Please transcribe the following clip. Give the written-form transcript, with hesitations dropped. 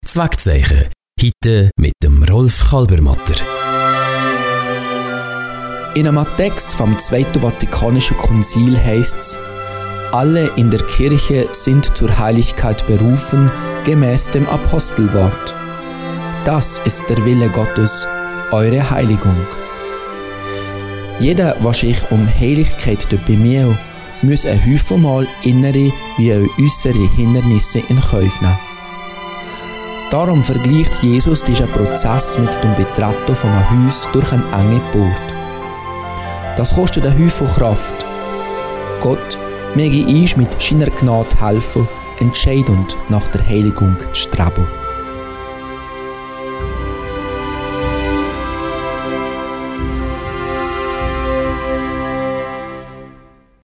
Zweckzeichen. Heute mit dem Rolf Kalbermatter. In einem Text vom Zweiten Vatikanischen Konzil heisst es: Alle in der Kirche sind zur Heiligkeit berufen, gemäß dem Apostelwort. Das ist der Wille Gottes, eure Heiligung. Jeder, der sich um Heiligkeit bemüht, muss ein Haufen Mal innere wie auch äußere Hindernisse in Kauf nehmen. Darum vergleicht Jesus diesen Prozess mit dem Betreten von einem Haus durch eine enge Port. Das kostet einen Haufen Kraft. Gott möge uns mit seiner Gnade helfen, entscheidend nach der Heiligung zu streben.